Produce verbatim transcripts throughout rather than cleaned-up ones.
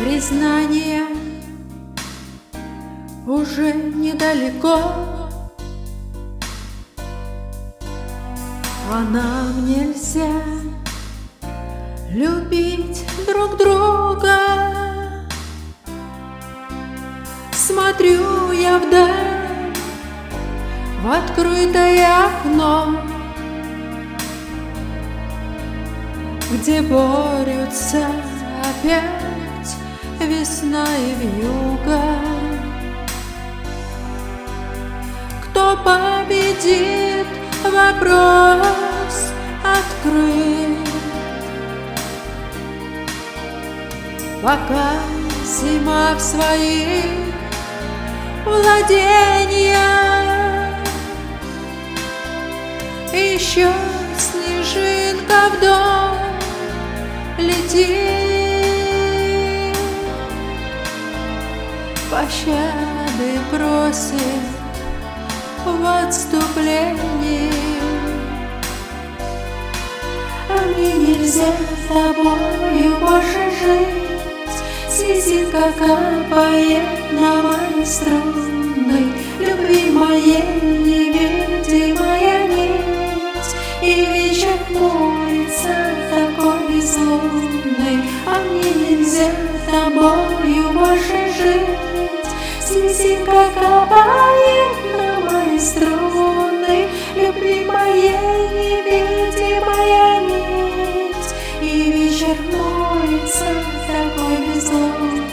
Признание уже недалеко, а нам нельзя любить друг друга. Смотрю я вдаль, в открытое окно, где борются опять весна и вьюга. Кто победит, вопрос открыт. Пока зима в своих владениях, еще снежинка в дом летит. Пощады просит в отступлении, а мне нельзя с тобою больше жить. Слезинка капает на мои струны, любви моей невидимая нить, и вечер хмурится такой безлунный, а мне нельзя с тобою больше жить. Слезинка капает на мои струны, любви моей невидимая нить, и вечер хмурится такой безлунный.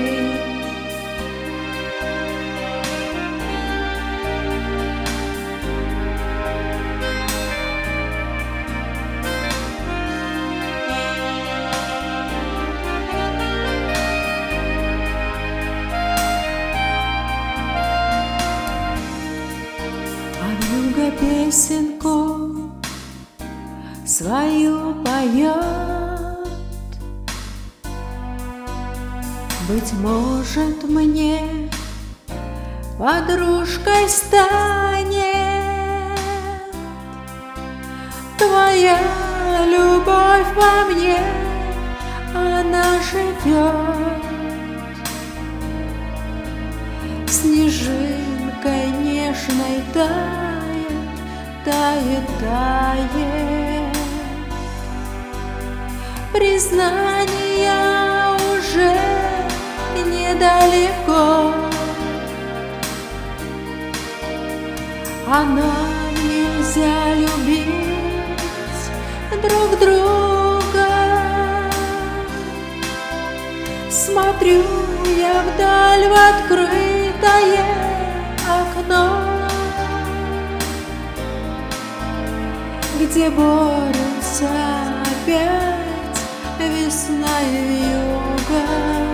Песенку свою поет, быть может, мне подружкой станет. Твоя любовь во мне, она живет снежинкой нежной тает, тает, тает. Признание уже недалеко, а нам нельзя любить друг друга. Смотрю я вдаль в открытое окно, где борются опять весна и вьюга.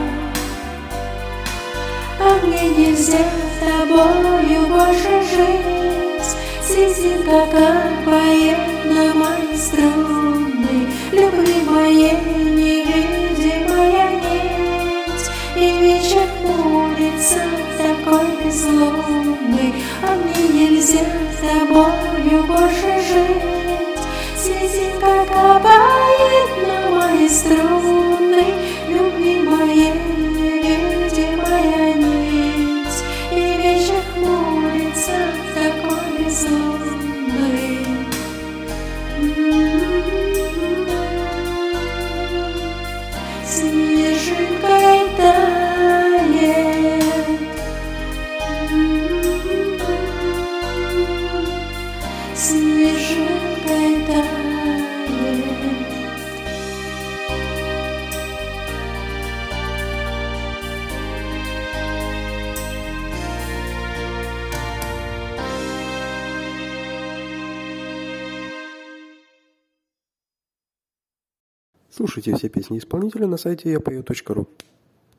А мне нельзя с тобою больше жить. Слезинка капает на мои струны, любви моей невидимая нить, и вечер хмурится такой безлунный, а мне нельзя с тобою больше жить. Слезинка капает на мои струны, любви моей невидимая нить, и вечер хмурится такой безлунный. Снежинкой тает, снежинкой тает. Слушайте все песни исполнителя на сайте я пою точка ру.